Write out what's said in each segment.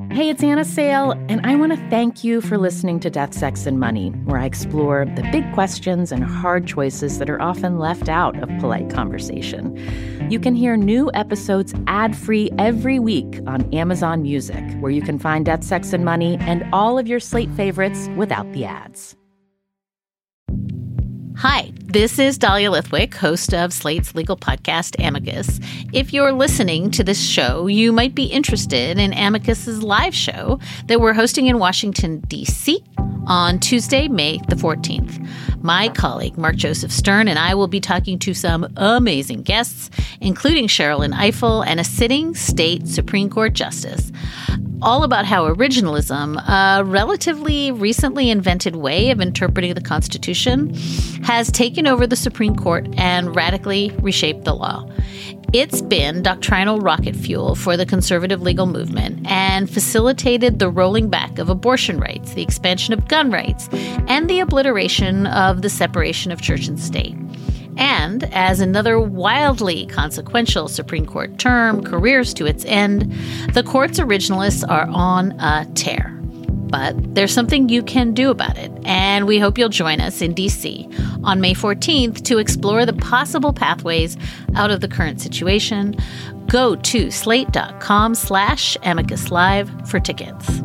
Hey, it's Anna Sale, and I want to thank you for listening to Death, Sex, and Money, where I explore the big questions and hard choices that are often left out of polite conversation. You can hear new episodes ad-free every week on Amazon Music, where you can find Death, Sex, and Money and all of your Slate favorites without the ads. Hi, this is Dahlia Lithwick, host of Slate's legal podcast, Amicus. If you're listening to this show, you might be interested in Amicus's live show that we're hosting in Washington, D.C. on Tuesday, May the 14th. My colleague, Mark Joseph Stern, and I will be talking to some amazing guests, including Sherrilyn Ifill and a sitting state Supreme Court justice, all about how originalism, a relatively recently invented way of interpreting the Constitution, has taken over the Supreme Court and radically reshaped the law. It's been doctrinal rocket fuel for the conservative legal movement and facilitated the rolling back of abortion rights, the expansion of gun rights, and the obliteration of the separation of church and state. And as another wildly consequential Supreme Court term careers to its end, the court's originalists are on a tear. But there's something you can do about it, and we hope you'll join us in D.C. on May 14th to explore the possible pathways out of the current situation. Go to slate.com/Amicus Live for tickets.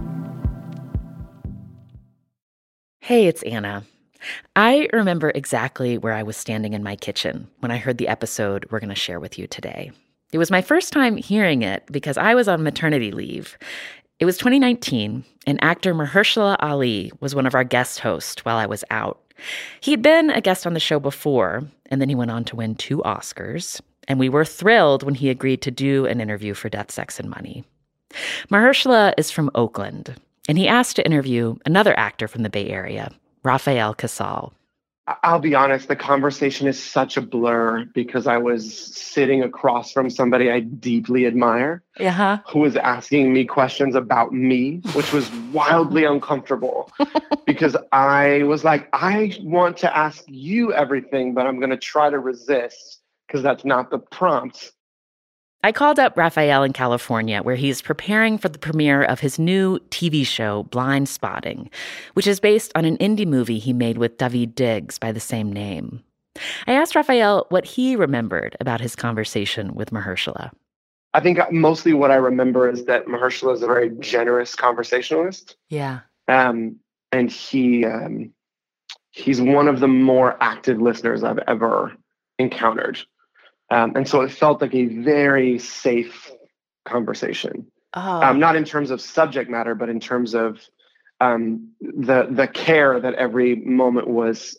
Hey, it's Anna. I remember exactly where I was standing in my kitchen when I heard the episode we're going to share with you today. It was my first time hearing it because I was on maternity leave. It was 2019, and actor Mahershala Ali was one of our guest hosts while I was out. He'd been a guest on the show before, and then he went on to win 2 Oscars, and we were thrilled when he agreed to do an interview for Death, Sex, and Money. Mahershala is from Oakland, and he asked to interview another actor from the Bay Area, Rafael Casal. I'll be honest, the conversation is such a blur because I was sitting across from somebody I deeply admire who was asking me questions about me, which was wildly uncomfortable because I was like, I want to ask you everything, but I'm going to try to resist because that's not the prompt. I called up Rafael in California, where he's preparing for the premiere of his new TV show, Blind Spotting, which is based on an indie movie he made with Daveed Diggs by the same name. I asked Rafael what he remembered about his conversation with Mahershala. I think mostly what I remember is that Mahershala is a very generous conversationalist. Yeah. And he's one of the more active listeners I've ever encountered. And so it felt like a very safe conversation, not in terms of subject matter, but in terms of the care that every moment was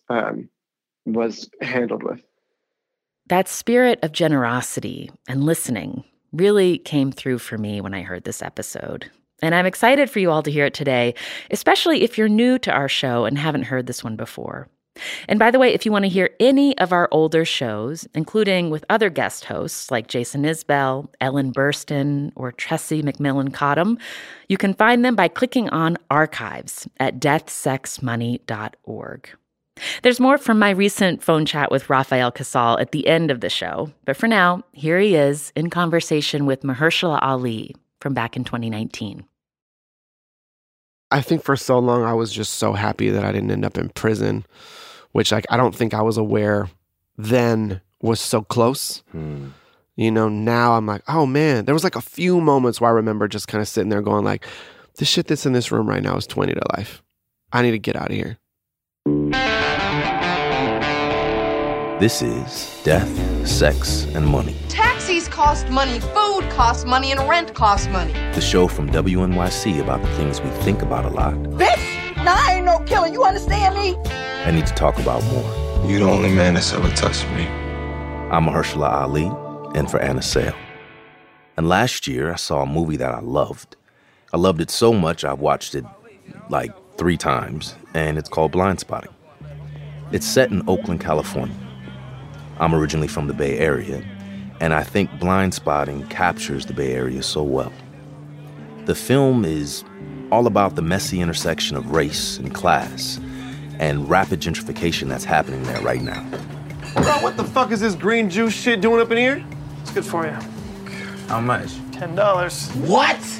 handled with. That spirit of generosity and listening really came through for me when I heard this episode. And I'm excited for you all to hear it today, especially if you're new to our show and haven't heard this one before. And by the way, if you want to hear any of our older shows, including with other guest hosts like Jason Isbell, Ellen Burstyn, or Tressie McMillan Cottom, you can find them by clicking on Archives at deathsexmoney.org. There's more from my recent phone chat with Rafael Casal at the end of the show. But for now, here he is in conversation with Mahershala Ali from back in 2019. I think for so long I was just so happy that I didn't end up in prison, which I don't think I was aware then was so close. You know, now I'm like, oh man, there was like a few moments where I remember just kind of sitting there going like, the shit that's in this room right now is 20 to life. I need to get out of here. This is Death, Sex, and Money. Taxis cost money, food costs money, and rent costs money. The show from WNYC about the things we think about a lot. Bitch! Now I ain't no killer, you understand me? I need to talk about more. You're the only man that's ever touched me. I'm Mahershala Ali, in for Anna Sale. And last year, I saw a movie that I loved. I loved it so much, I watched it like 3 times, and it's called Blind Spotting. It's set in Oakland, California. I'm originally from the Bay Area, and I think Blind Spotting captures the Bay Area so well. The film is all about the messy intersection of race and class and rapid gentrification that's happening there right now. Bro, what the fuck is this green juice shit doing up in here? It's good for you. How much? $10. What?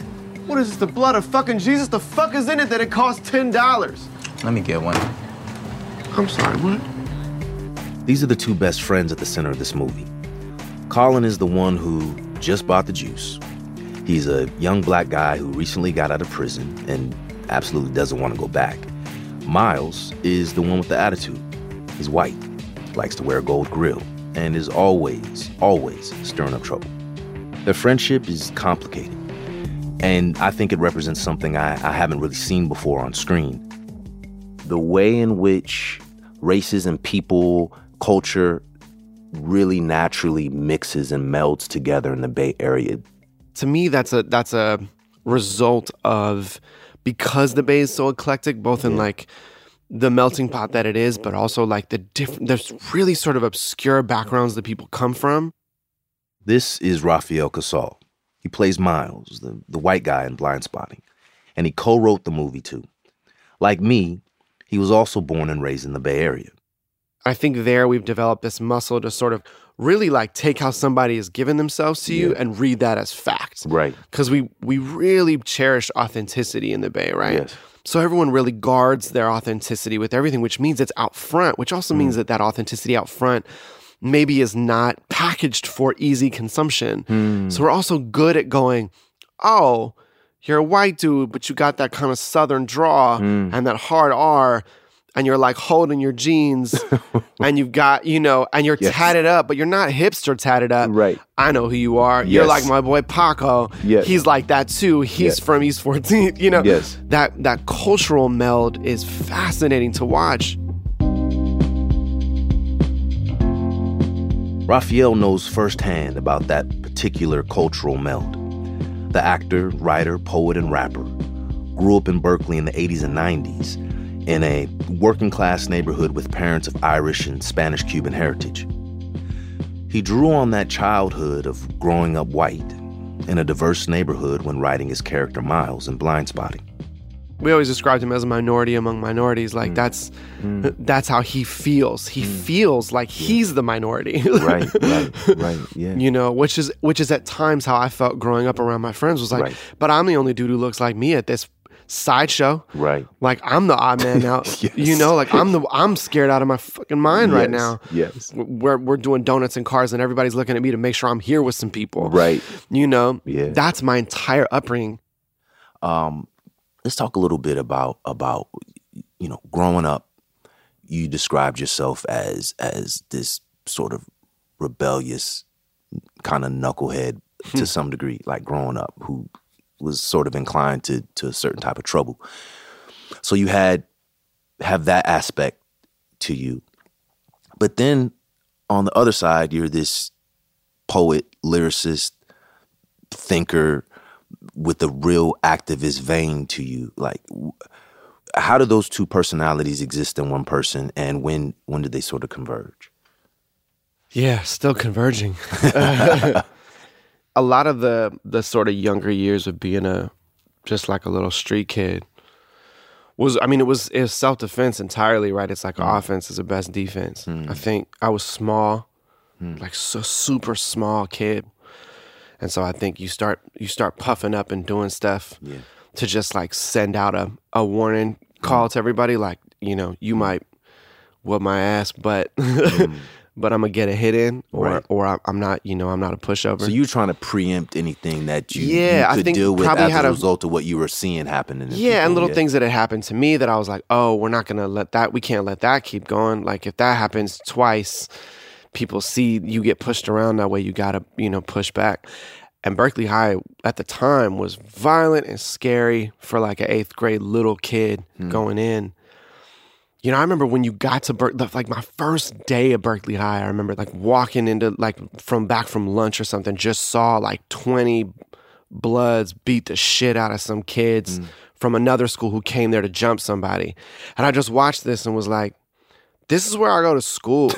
What is this, the blood of fucking Jesus? The fuck is in it that it costs $10? Let me get one. I'm sorry, what? These are the two best friends at the center of this movie. Colin is the one who just bought the juice. He's a young black guy who recently got out of prison and absolutely doesn't want to go back. Miles is the one with the attitude. He's white, likes to wear a gold grill, and is always stirring up trouble. Their friendship is complicated, and I think it represents something I haven't really seen before on screen. The way in which races and people, culture, really naturally mixes and melds together in the Bay Area. To me, that's a result of, because the Bay is so eclectic, both in like the melting pot that it is, but also like there's really sort of obscure backgrounds that people come from. This is Rafael Casal. He plays Miles, the white guy in Blindspotting, and he co-wrote the movie too. Like me, he was also born and raised in the Bay Area. I think there we've developed this muscle to sort of really like take how somebody has given themselves to you and read that as fact. Right. Because we really cherish authenticity in the Bay, right? Yes. So everyone really guards their authenticity with everything, which means it's out front, which also means that authenticity out front maybe is not packaged for easy consumption. So we're also good at going, oh, you're a white dude, but you got that kind of Southern draw and that hard R, and you're like holding your jeans and you've got, and you're tatted up, but you're not hipster tatted up. Right. I know who you are. You're like my boy Paco. Yes. He's like that too. He's from East 14th, Yes. That cultural meld is fascinating to watch. Rafael knows firsthand about that particular cultural meld. The actor, writer, poet, and rapper grew up in Berkeley in the 80s and 90s in a working-class neighborhood with parents of Irish and Spanish-Cuban heritage. He drew on that childhood of growing up white in a diverse neighborhood when writing his character Miles in Blindspotting. We always described him as a minority among minorities. Like that's how he feels. He feels like he's the minority. Right, yeah. Which is at times how I felt growing up around my friends, was like, but I'm the only dude who looks like me at this sideshow. Right. Like I'm the odd man out. Yes. Like I'm scared out of my fucking mind right now. Yes. We're doing donuts and cars and everybody's looking at me to make sure I'm here with some people. Right. Yeah. That's my entire upbringing. Let's talk a little bit about growing up. You described yourself as this sort of rebellious kind of knucklehead to some degree, like growing up, who was sort of inclined to a certain type of trouble. So you have that aspect to you. But then on the other side, you're this poet, lyricist, thinker with a real activist vein to you. Like, how do those two personalities exist in one person, and when did they sort of converge? Yeah, still converging. A lot of the sort of younger years of being just like a little street kid it was self-defense entirely, right? It's like offense is the best defense. I think I was small, like so super small kid. And so I think you start puffing up and doing stuff to just like send out a warning call to everybody, like, you might whoop my ass, but but I'm gonna get a hit in, or I'm not, I'm not a pushover. So you're trying to preempt anything that you could think deal with as a result of what you were seeing happening. And little things that had happened to me that I was like, oh, we can't let that keep going. Like if that happens twice, people see you get pushed around that way, you gotta, push back. And Berkeley High at the time was violent and scary for like an 8th grade little kid going in. I remember when you got to Berkeley, like my first day at Berkeley High, I remember like walking into back from lunch or something, just saw like 20 Bloods beat the shit out of some kids from another school who came there to jump somebody. And I just watched this and was like, this is where I go to school,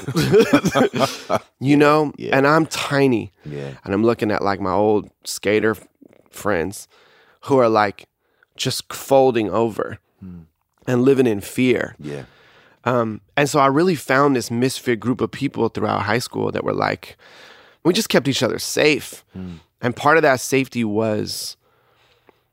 and I'm tiny. Yeah. And I'm looking at like my old skater friends who are like just folding over and living in fear. Yeah. And so I really found this misfit group of people throughout high school that were like, we just kept each other safe. And part of that safety was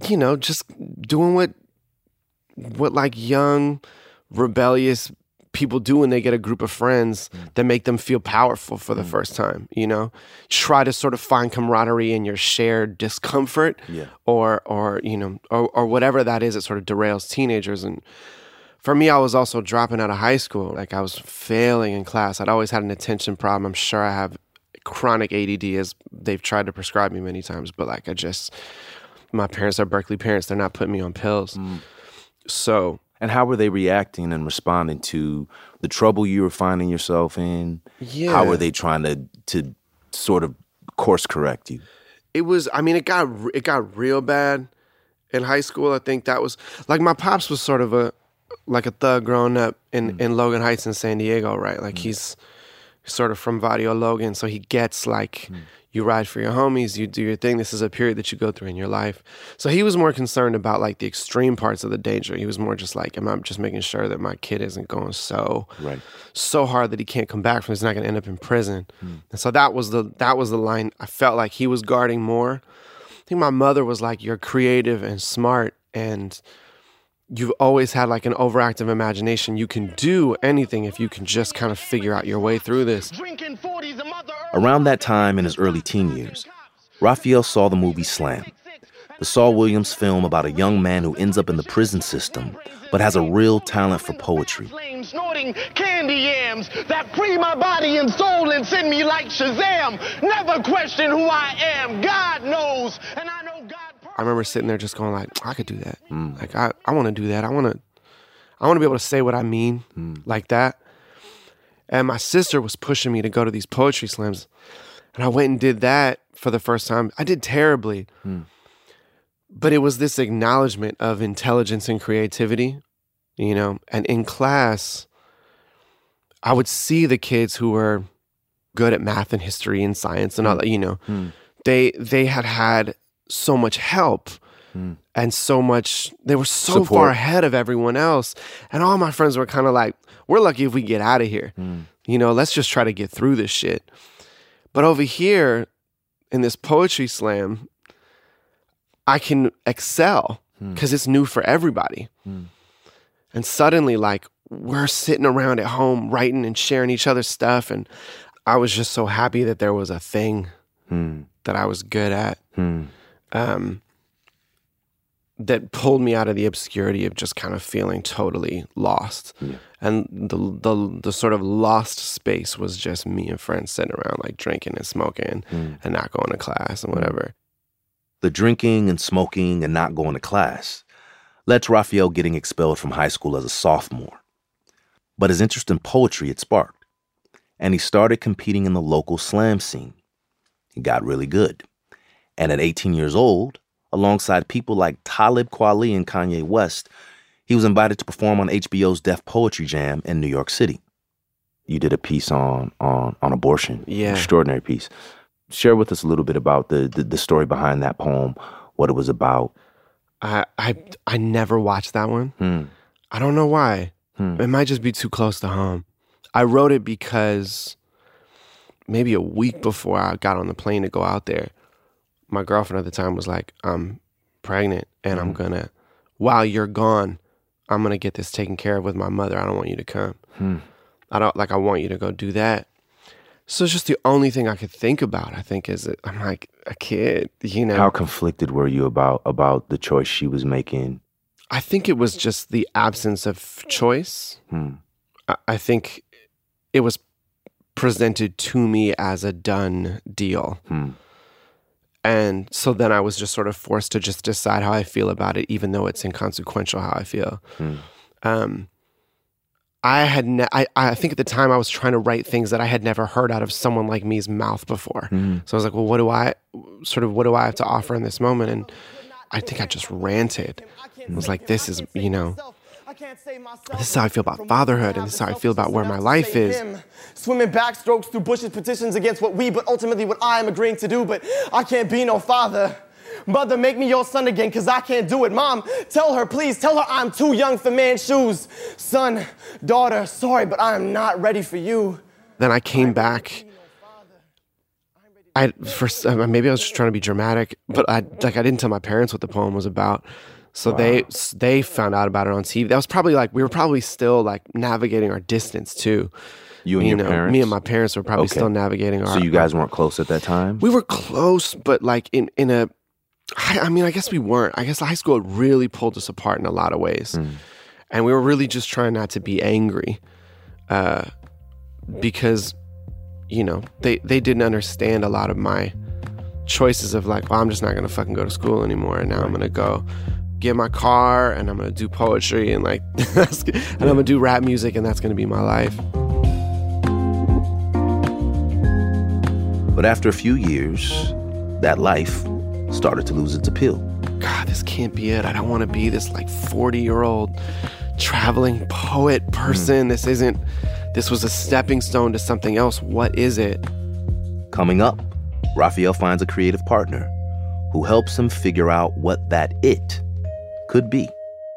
just doing what like young, rebellious people do when they get a group of friends that make them feel powerful for the first time, Try to sort of find camaraderie in your shared discomfort or whatever that is that sort of derails teenagers. And for me, I was also dropping out of high school. Like, I was failing in class. I'd always had an attention problem. I'm sure I have chronic ADD, as they've tried to prescribe me many times, but like, my parents are Berkeley parents. They're not putting me on pills. So... And how were they reacting and responding to the trouble you were finding yourself in? Yeah. How were they trying to sort of course correct you? It got real bad in high school. I think that was like, my pops was sort of a thug growing up in Logan Heights in San Diego, right? Like he's sort of from Barrio Logan, so he gets like, you ride for your homies, you do your thing. This is a period that you go through in your life. So he was more concerned about like the extreme parts of the danger. He was more just like, am I just making sure that my kid isn't going so hard that he can't come back from, he's not going to end up in prison. And so that was the line I felt like he was guarding more. I think my mother was like, you're creative and smart, and you've always had like an overactive imagination. You can do anything if you can just kind of figure out your way through this. Around that time in his early teen years, Raphael saw the movie Slam, the Saul Williams film about a young man who ends up in the prison system but has a real talent for poetry. Snorting candy yams that free my body and soul and send me like Shazam. Never question who I am. God knows, and I know God. I remember sitting there just going like, I could do that. Like, I want to do that. I want to be able to say what I mean like that. And my sister was pushing me to go to these poetry slams. And I went and did that for the first time. I did terribly. But it was this acknowledgement of intelligence and creativity, And in class, I would see the kids who were good at math and history and science and all that, They had so much help and so much, they were so support. Far ahead of everyone else. And all my friends were kind of like, we're lucky if we get out of here. Let's just try to get through this shit. But over here in this poetry slam, I can excel because it's new for everybody. And suddenly, like, we're sitting around at home writing and sharing each other's stuff. And I was just so happy that there was a thing that I was good at. That pulled me out of the obscurity of just kind of feeling totally lost. And the sort of lost space was just me and friends sitting around like drinking and smoking and not going to class and whatever. The drinking and smoking and not going to class led to Raphael getting expelled from high school as a sophomore. But his interest in poetry had sparked, and he started competing in the local slam scene. He got really good. And at 18 years old, alongside people like Talib Kweli and Kanye West, he was invited to perform on HBO's Def Poetry Jam in New York City. You did a piece on abortion. Yeah. Extraordinary piece. Share with us a little bit about the story behind that poem, what it was about. I never watched that one. I don't know why. It might just be too close to home. I wrote it because maybe a week before I got on the plane to go out there, my girlfriend at the time was like, I'm pregnant and I'm gonna, while you're gone, I'm gonna get this taken care of with my mother. I don't want you to come. I want you to go do that. So it's just the only thing I could think about, I think, is that I'm like a kid, How conflicted were you about the choice she was making? I think it was just the absence of choice. I think it was presented to me as a done deal. And so then I was just sort of forced to just decide how I feel about it, even though it's inconsequential how I feel. I think at the time I was trying to write things that I had never heard out of someone like me's mouth before. So I was like, well, what do I have to offer in this moment? And I think I just ranted. I was like, this is how I feel about fatherhood, and this is how I feel about where my life is. Swimming backstrokes through bushes, petitions against what ultimately what I am agreeing to do, but I can't be no father. Mother, make me your son again, because I can't do it. Mom, please tell her I'm too young for man's shoes. Son, daughter, sorry, but I am not ready for you. Then I came back maybe I was just trying to be dramatic, but I didn't tell my parents what the poem was about. So they found out about it on TV. That was probably we were probably still navigating our distance too. You and your parents? Me and my parents were probably still navigating our... So you guys weren't close at that time? We were close, but in a... I mean, I guess we weren't. I guess high school really pulled us apart in a lot of ways. And we were really just trying not to be angry because, they didn't understand a lot of my choices of well, I'm just not going to fucking go to school anymore. And now I'm going to go get my car and I'm going to do poetry and and I'm going to do rap music and that's going to be my life. But after a few years, that life started to lose its appeal. God, this can't be it. I don't want to be this 40-year-old traveling poet person. This was a stepping stone to something else. What is it? Coming up, Raphael finds a creative partner who helps him figure out what that it could be.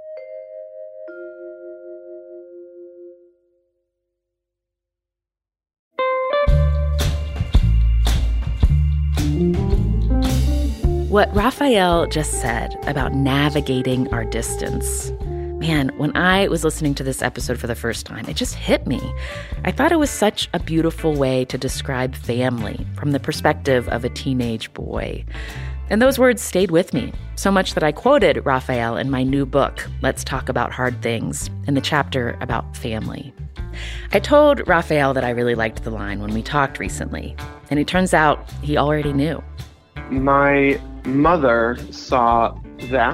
What Raphael just said about navigating our distance, man, when I was listening to this episode for the first time, it just hit me. I thought it was such a beautiful way to describe family from the perspective of a teenage boy. And those words stayed with me, so much that I quoted Raphael in my new book, Let's Talk About Hard Things, in the chapter about family. I told Raphael that I really liked the line when we talked recently, and it turns out he already knew. My mother saw that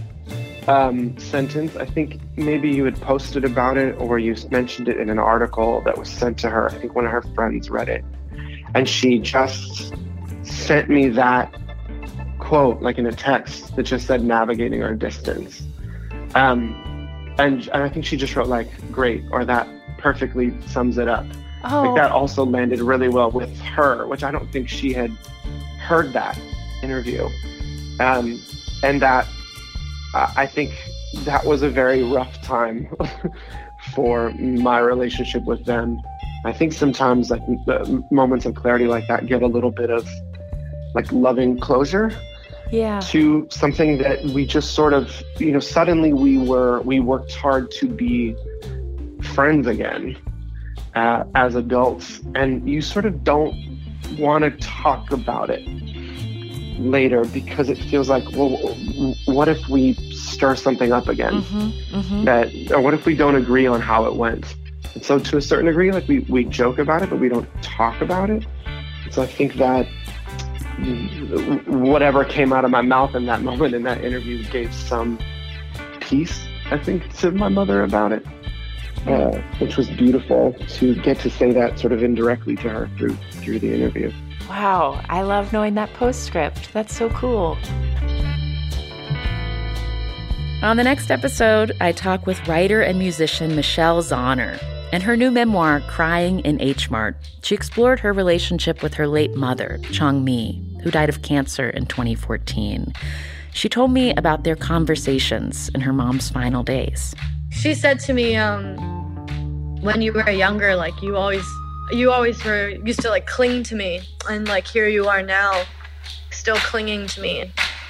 sentence. I think maybe you had posted about it or you mentioned it in an article that was sent to her. I think one of her friends read it. And she just sent me that quote, in a text that just said navigating our distance. And I think she just wrote great, or that perfectly sums it up. Oh. That also landed really well with her, which I don't think she had heard that interview. And that I think that was a very rough time for my relationship with them. I think sometimes the moments of clarity like that get a little bit of loving closure to something that we just sort of, suddenly we worked hard to be friends again as adults, and you sort of don't want to talk about it later because it feels well, what if we stir something up again? Or what if we don't agree on how it went? And so to a certain degree, we joke about it, but we don't talk about it. So I think that whatever came out of my mouth in that moment in that interview gave some peace, I think, to my mother about it, which was beautiful to get to say that sort of indirectly to her through the interview. Wow, I love knowing that postscript. That's so cool. On the next episode, I talk with writer and musician Michelle Zauner. In her new memoir, Crying in H Mart, she explored her relationship with her late mother, Chong Mi, who died of cancer in 2014. She told me about their conversations in her mom's final days. She said to me, when you were younger, you always used to cling to me, and here you are now, still clinging to me.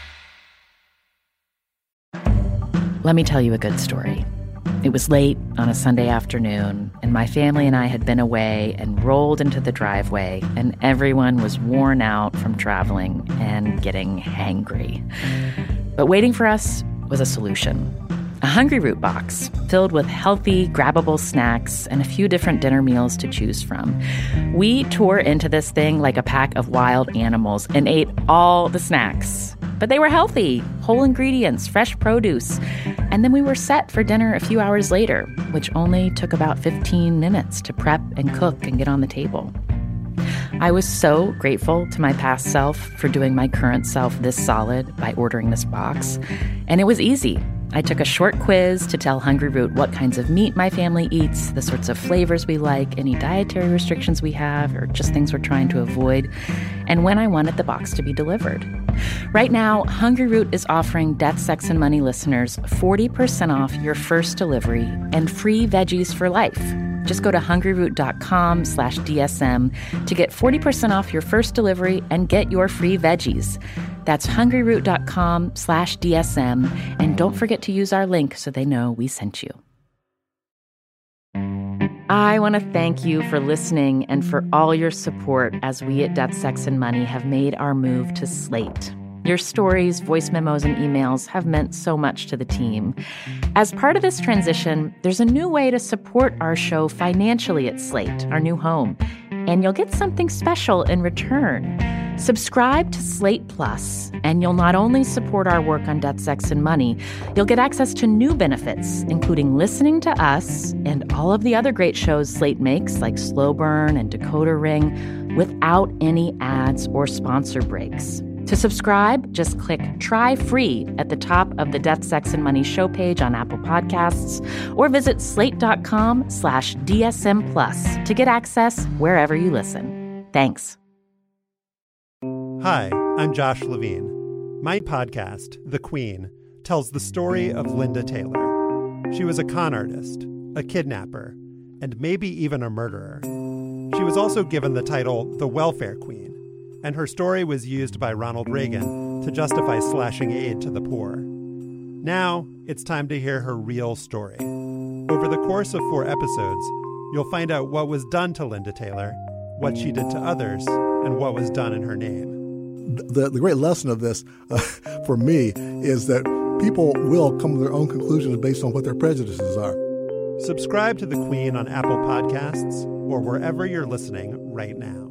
Let me tell you a good story. It was late on a Sunday afternoon, and my family and I had been away and rolled into the driveway, and everyone was worn out from traveling and getting hangry. But waiting for us was a solution. A Hungryroot box filled with healthy, grabbable snacks and a few different dinner meals to choose from. We tore into this thing like a pack of wild animals and ate all the snacks. But they were healthy, whole ingredients, fresh produce. And then we were set for dinner a few hours later, which only took about 15 minutes to prep and cook and get on the table. I was so grateful to my past self for doing my current self this solid by ordering this box. And it was easy. I took a short quiz to tell Hungryroot what kinds of meat my family eats, the sorts of flavors we like, any dietary restrictions we have, or just things we're trying to avoid, and when I wanted the box to be delivered. Right now, Hungryroot is offering Death, Sex, and Money listeners 40% off your first delivery and free veggies for life. Just go to hungryroot.com/DSM to get 40% off your first delivery and get your free veggies. That's hungryroot.com/DSM. And don't forget to use our link so they know we sent you. I want to thank you for listening and for all your support as we at Death, Sex, and Money have made our move to Slate. Your stories, voice memos, and emails have meant so much to the team. As part of this transition, there's a new way to support our show financially at Slate, our new home, and you'll get something special in return. Subscribe to Slate Plus, and you'll not only support our work on Death, Sex, and Money, you'll get access to new benefits, including listening to us and all of the other great shows Slate makes, like Slow Burn and Decoder Ring, without any ads or sponsor breaks. To subscribe, just click Try Free at the top of the Death, Sex, and Money show page on Apple Podcasts, or visit slate.com/DSM Plus to get access wherever you listen. Thanks. Hi, I'm Josh Levine. My podcast, The Queen, tells the story of Linda Taylor. She was a con artist, a kidnapper, and maybe even a murderer. She was also given the title the Welfare Queen, and her story was used by Ronald Reagan to justify slashing aid to the poor. Now, it's time to hear her real story. Over the course of 4 episodes, you'll find out what was done to Linda Taylor, what she did to others, and what was done in her name. The great lesson of this, for me, is that people will come to their own conclusions based on what their prejudices are. Subscribe to The Queen on Apple Podcasts or wherever you're listening right now.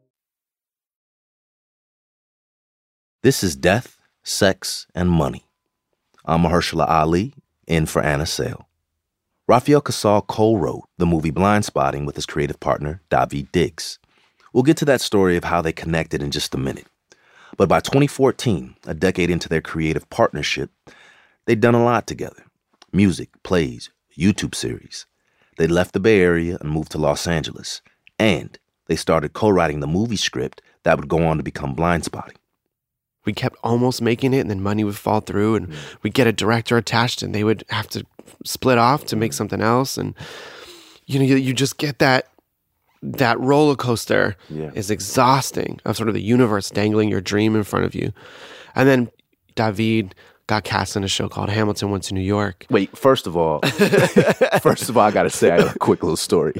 This is Death, Sex, and Money. I'm Mahershala Ali, in for Anna Sale. Rafael Casal co-wrote the movie Blindspotting with his creative partner, Daveed Diggs. We'll get to that story of how they connected in just a minute. But by 2014, a decade into their creative partnership, they'd done a lot together. Music, plays, YouTube series. They left the Bay Area and moved to Los Angeles. And they started co-writing the movie script that would go on to become Blindspotting. We kept almost making it, and then money would fall through, and we'd get a director attached, and they would have to split off to make something else. And, you just get that roller coaster is exhausting of sort of the universe dangling your dream in front of you. And then Daveed got cast in a show called Hamilton Went to New York. Wait, first of all, I got to say I have a quick little story.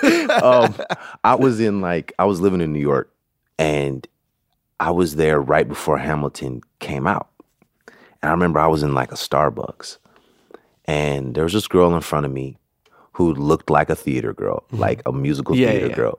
I was living in New York, and I was there right before Hamilton came out. And I remember I was in like a Starbucks, and there was this girl in front of me who looked like a theater girl, like a musical theater girl,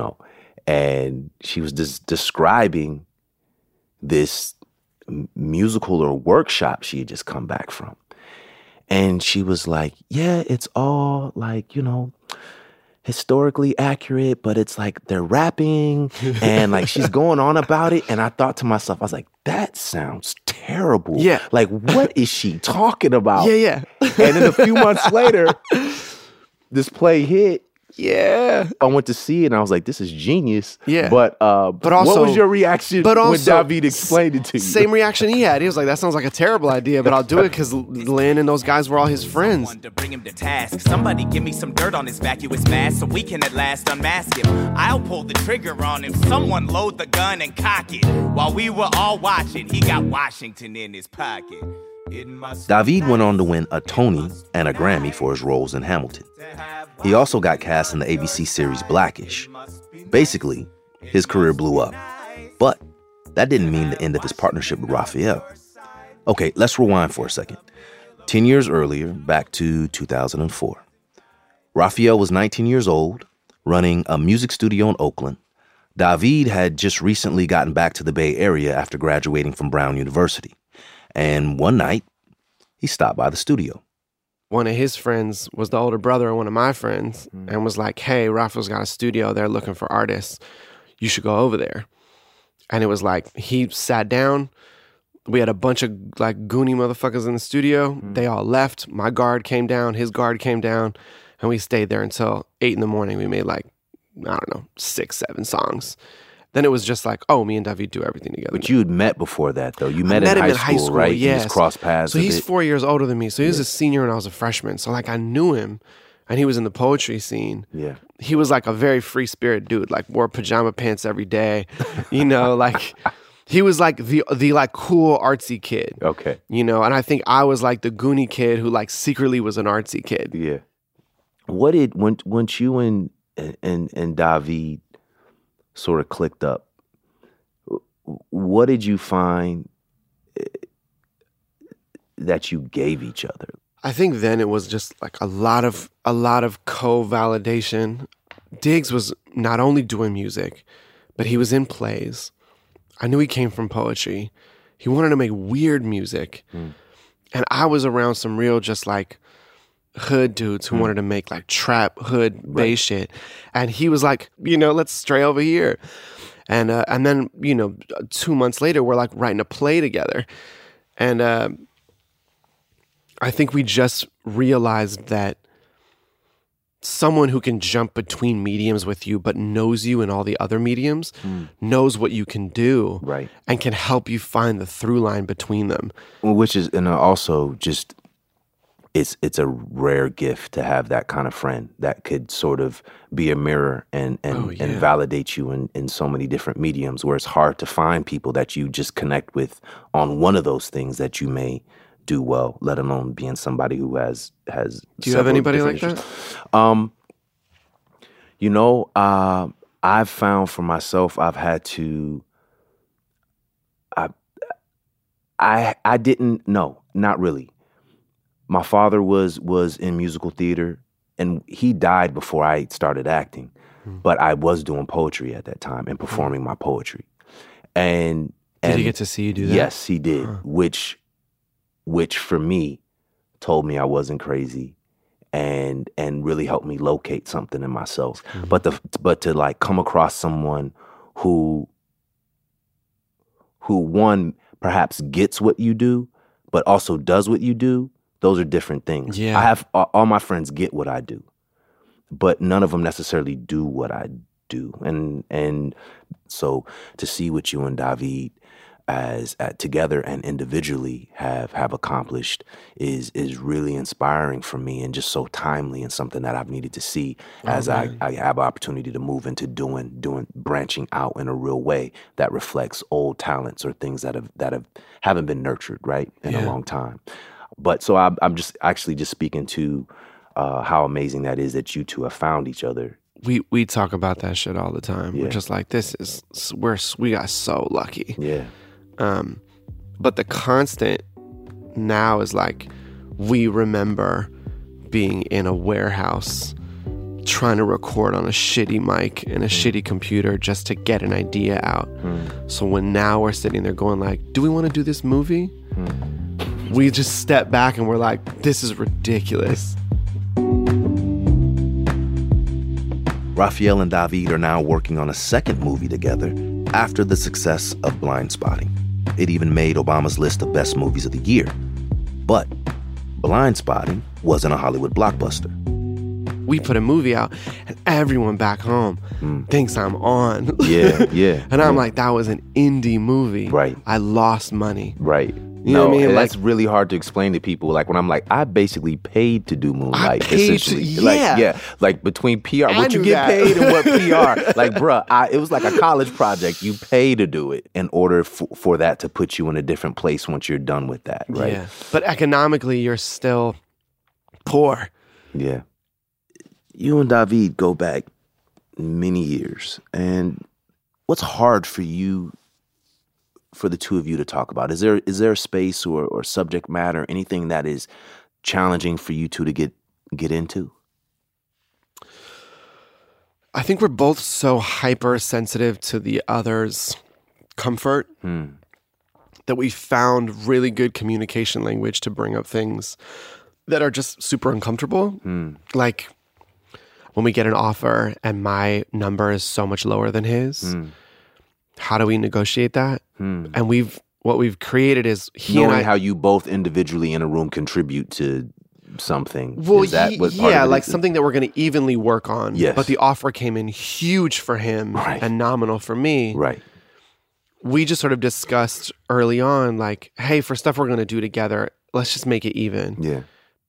and she was just describing this musical or workshop she had just come back from. And she was like, yeah, it's all like, historically accurate, but it's like they're rapping and like she's going on about it. And I thought to myself, I was like, that sounds terrible. Yeah. Like, what is she talking about? Yeah. And then a few months later, this play hit. Yeah. I went to see it and I was like, this is genius. Yeah. But also, what was your reaction when Daveed explained it to you? Same reaction he had. He was like, that sounds like a terrible idea, but I'll do it because Lynn and those guys were all his friends. To bring him to task. Somebody give me some dirt on his vacuous mask so we can at last unmask him. I'll pull the trigger on him. Someone load the gun and cock it. While we were all watching, he got Washington in his pocket. Daveed went on to win a Tony and a Grammy for his roles in Hamilton. He also got cast in the ABC series Blackish. Basically, his career blew up. But that didn't mean the end of his partnership with Rafael. Okay, let's rewind for a second. 10 years earlier, back to 2004. Rafael was 19 years old, running a music studio in Oakland. Daveed had just recently gotten back to the Bay Area after graduating from Brown University. And one night, he stopped by the studio. One of his friends was the older brother of one of my friends and was like, hey, Rafael's got a studio. They're looking for artists. You should go over there. And it was like, he sat down. We had a bunch of like goony motherfuckers in the studio. They all left. My guard came down. His guard came down. And we stayed there until 8 a.m. We made like, 6, 7 songs. Then it was just like, oh, me and Daveed do everything together. But you had met before that, though. You met him in high school, right? Yes. You just crossed paths. So he's 4 years older than me. So he was a senior when I was a freshman. So like I knew him and he was in the poetry scene. Yeah. He was like a very free spirit dude, like wore pajama pants every day, you know, like he was like the like cool artsy kid. Okay. You know, and I think I was like the Goonie kid who like secretly was an artsy kid. Yeah. What did once you and David sort of clicked up, what did you find that you gave each other? I think then it was just like a lot of co-validation. Diggs was not only doing music, but he was in plays. I knew he came from poetry. He wanted to make weird music. And I was around some real just like hood dudes who wanted to make like trap hood bass shit. And he was like, you know, let's stray over here. And then, you know, 2 months later, we're like writing a play together. And I think we just realized that someone who can jump between mediums with you but knows you in all the other mediums knows what you can do, right, and can help you find the through line between them. Which is, and also just, it's a rare gift to have that kind of friend that could sort of be a mirror and validate you in so many different mediums, where it's hard to find people that you just connect with on one of those things that you may do well, let alone being somebody who has. Do you have anybody like that? You know, I've found for myself, I've had to. I didn't. No, not really. My father was in musical theater, and he died before I started acting. But I was doing poetry at that time and performing my poetry. And did he get to see you do that? Yes, he did. Which for me told me I wasn't crazy and really helped me locate something in myself. But to like come across someone who one perhaps gets what you do, but also does what you do, those are different things. Yeah. I have all my friends get what I do, but none of them necessarily do what I do. And so to see what you and David as together and individually have accomplished is really inspiring for me, and just so timely, and something that I've needed to see as I have opportunity to move into doing branching out in a real way that reflects old talents or things that haven't been nurtured right in a long time. But so I'm just actually just speaking to how amazing that is that you two have found each other. We talk about that shit all the time. We're just like, we got so lucky. Yeah. But the constant now is like, we remember being in a warehouse trying to record on a shitty mic and a shitty computer just to get an idea out. So when now we're sitting there going like, do we want to do this movie? We just step back and we're like, this is ridiculous. Raphael and David are now working on a second movie together after the success of Blindspotting. It even made Obama's list of best movies of the year. But Blindspotting wasn't a Hollywood blockbuster. We put a movie out and everyone back home thinks I'm on. Yeah. And I'm like, that was an indie movie. Right. I lost money. Right. You know what I mean? That's really hard to explain to people. Like when I'm like, I basically paid to do Moonlight. Essentially. Like between PR, what you get paid and what PR. Like, bruh, it was like a college project. You pay to do it in order for that to put you in a different place once you're done with that, right? Yeah. But economically, you're still poor. Yeah. You and David go back many years. And what's hard for you, for the two of you to talk about? Is there a space or subject matter, anything that is challenging for you two to get into? I think we're both so hypersensitive to the other's comfort that we found really good communication language to bring up things that are just super uncomfortable. Like when we get an offer and my number is so much lower than his, how do we negotiate that? And what we've created is knowing how you both individually in a room contribute to something. Well, is that what part of it like is? something that we're going to evenly work on. Yes. But the offer came in huge for him and nominal for me. Right. We just sort of discussed early on, like, hey, for stuff we're going to do together, let's just make it even. Yeah.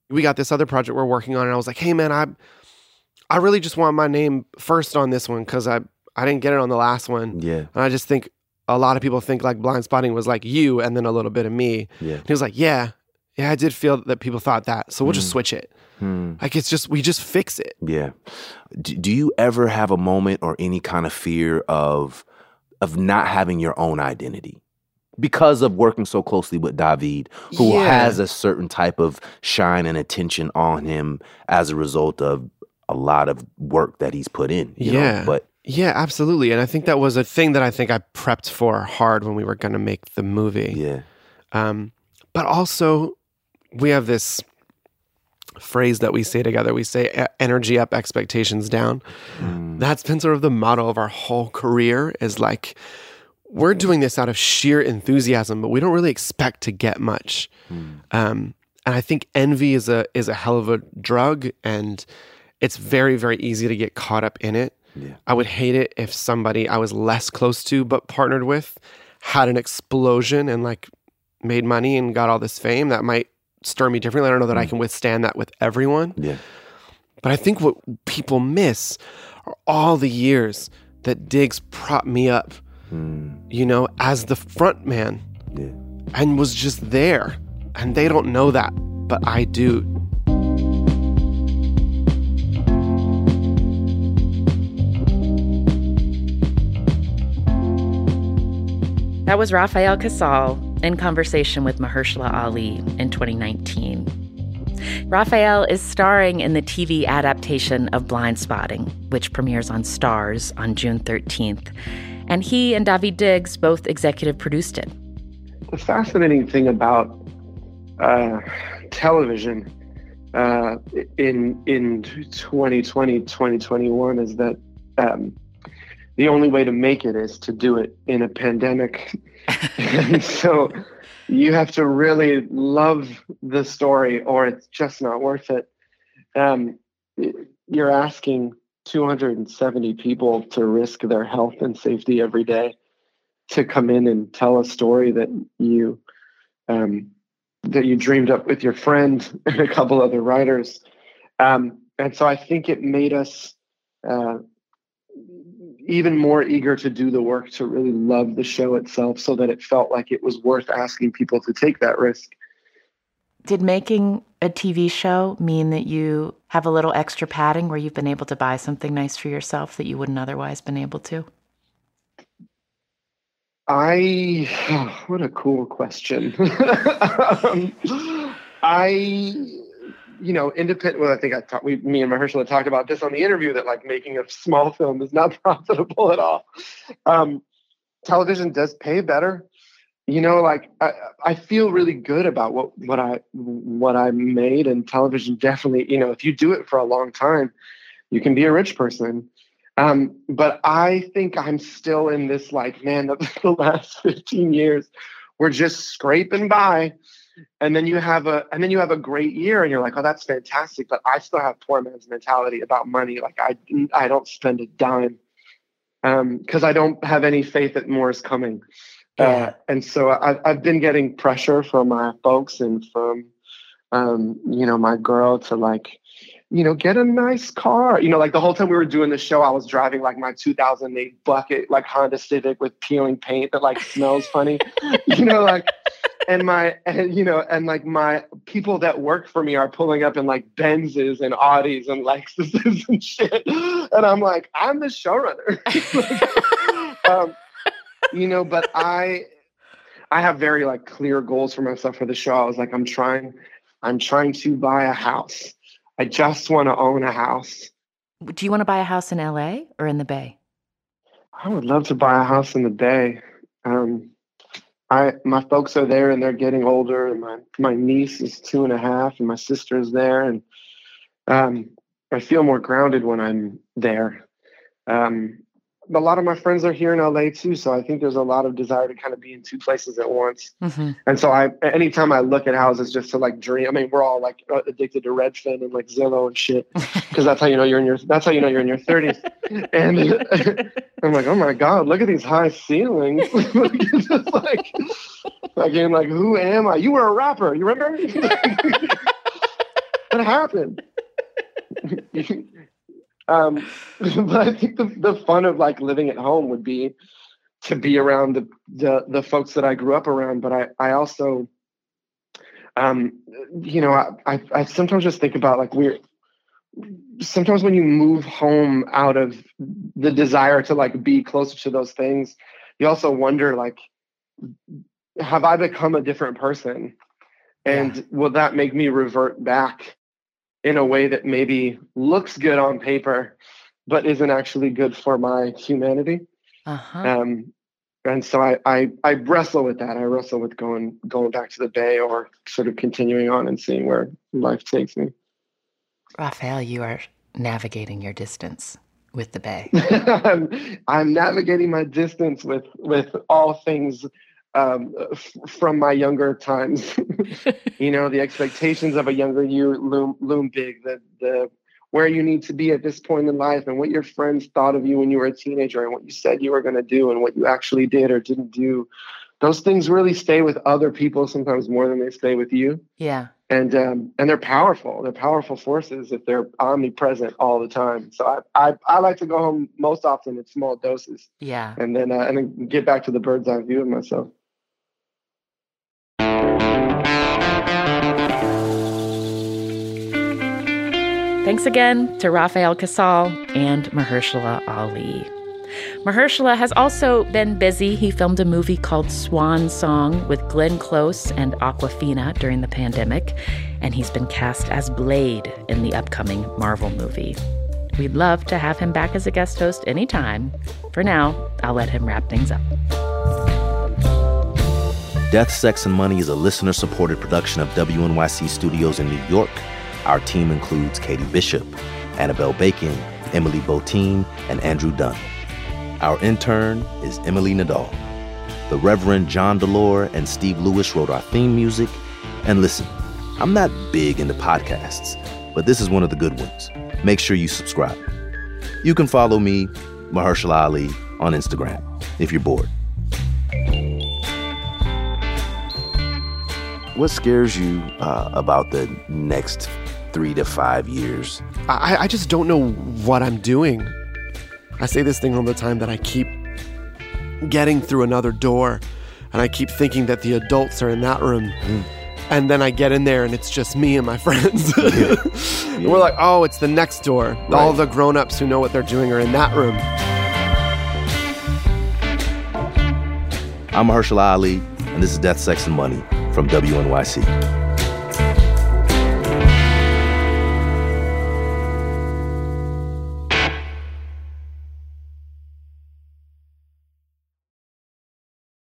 we got this other project we're working on, and I was like, hey man, I really just want my name first on this one because I didn't get it on the last one. Yeah. And I just think a lot of people think like Blind Spotting was like you and then a little bit of me. Yeah. And he was like, yeah, I did feel that people thought that. So we'll just switch it. Like we just fix it. Yeah. Do you ever have a moment or any kind of fear of not having your own identity? Because of working so closely with David, who has a certain type of shine and attention on him as a result of a lot of work that he's put in. You know? But yeah, absolutely. And I think that was a thing that I think I prepped for hard when we were going to make the movie. Yeah. But also, we have this phrase that we say together. We say energy up, expectations down. That's been sort of the motto of our whole career, is like, we're doing this out of sheer enthusiasm, but we don't really expect to get much. And I think envy is a hell of a drug, and it's very, very easy to get caught up in it. Yeah. I would hate it if somebody I was less close to but partnered with had an explosion and like made money and got all this fame. That might stir me differently. I don't know that I can withstand that with everyone. Yeah. But I think what people miss are all the years that Diggs propped me up, you know, as the front man, and was just there. And they don't know that, but I do. That was Rafael Casal in conversation with Mahershala Ali in 2019. Rafael is starring in the TV adaptation of Blind Spotting, which premieres on Starz on June 13th. And he and David Diggs both executive produced it. The fascinating thing about television in 2020, 2021 is that the only way to make it is to do it in a pandemic. And so you have to really love the story or it's just not worth it. You're asking 270 people to risk their health and safety every day to come in and tell a story that you dreamed up with your friend and a couple other writers. And so I think it made us even more eager to do the work, to really love the show itself, so that it felt like it was worth asking people to take that risk. Did making a TV show mean that you have a little extra padding where you've been able to buy something nice for yourself that you wouldn't otherwise been able to? What a cool question. Independent. Well, I think me and Mahershala talked about this on the interview, that like making a small film is not profitable at all. Television does pay better. You know, like I feel really good about what I made, and television definitely, you know, if you do it for a long time, you can be a rich person. But I think I'm still in this, like, man, the last 15 years, we're just scraping by. And then you have a great year and you're like, oh, that's fantastic. But I still have poor man's mentality about money. Like I don't spend a dime because I don't have any faith that more is coming. And so I've been getting pressure from my folks and from, my girl to like, get a nice car. Like the whole time we were doing the show, I was driving like my 2008 bucket, like Honda Civic with peeling paint that like smells funny, and my people that work for me are pulling up in like Benzes and Audis and Lexuses and shit. And I'm like, I'm the showrunner. But I have very like clear goals for myself for the show. I was like, I'm trying to buy a house. I just want to own a house. Do you want to buy a house in LA or in the Bay? I would love to buy a house in the Bay. My folks are there and they're getting older, and my niece is 2.5 and my sister is there, and I feel more grounded when I'm there. A lot of my friends are here in LA too, so I think there's a lot of desire to kind of be in two places at once. Mm-hmm. And so anytime I look at houses just to like dream, I mean, we're all like addicted to Redfin and like Zillow and shit, because that's how you know you're in your 30s. And I'm like, oh my God, look at these high ceilings. It's just like, again, like, who am I? You were a rapper, you remember? It happened. But I think the fun of like living at home would be to be around the folks that I grew up around. But I also, you know, I sometimes just think about like sometimes when you move home out of the desire to like be closer to those things, you also wonder like, have I become a different person? And will that make me revert back in a way that maybe looks good on paper, but isn't actually good for my humanity? And so I wrestle with that. I wrestle with going back to the Bay or sort of continuing on and seeing where life takes me. Raphael, you are navigating your distance with the Bay. I'm navigating my distance with all things from my younger times. You know, the expectations of a younger you loom big. The where you need to be at this point in life, and what your friends thought of you when you were a teenager, and what you said you were going to do, and what you actually did or didn't do. Those things really stay with other people sometimes more than they stay with you. Yeah. And they're powerful. They're powerful forces if they're omnipresent all the time. So I like to go home most often in small doses. Yeah. And then get back to the bird's eye view of myself. Thanks again to Raphael Casal and Mahershala Ali. Mahershala has also been busy. He filmed a movie called Swan Song with Glenn Close and Awkwafina during the pandemic, and he's been cast as Blade in the upcoming Marvel movie. We'd love to have him back as a guest host anytime. For now, I'll let him wrap things up. Death, Sex, and Money is a listener-supported production of WNYC Studios in New York. Our team includes Katie Bishop, Annabelle Bacon, Emily Botein, and Andrew Dunn. Our intern is Emily Nadal. The Reverend John Delore and Steve Lewis wrote our theme music. And listen, I'm not big into podcasts, but this is one of the good ones. Make sure you subscribe. You can follow me, Mahershala Ali, on Instagram if you're bored. What scares you about the next 3 to 5 years? I just don't know what I'm doing. I say this thing all the time that I keep getting through another door, and I keep thinking that the adults are in that room. And then I get in there and it's just me and my friends. And we're like, oh, it's the next door. Right. All the grown-ups who know what they're doing are in that room. I'm Mahershala Ali, and this is Death, Sex, and Money from WNYC.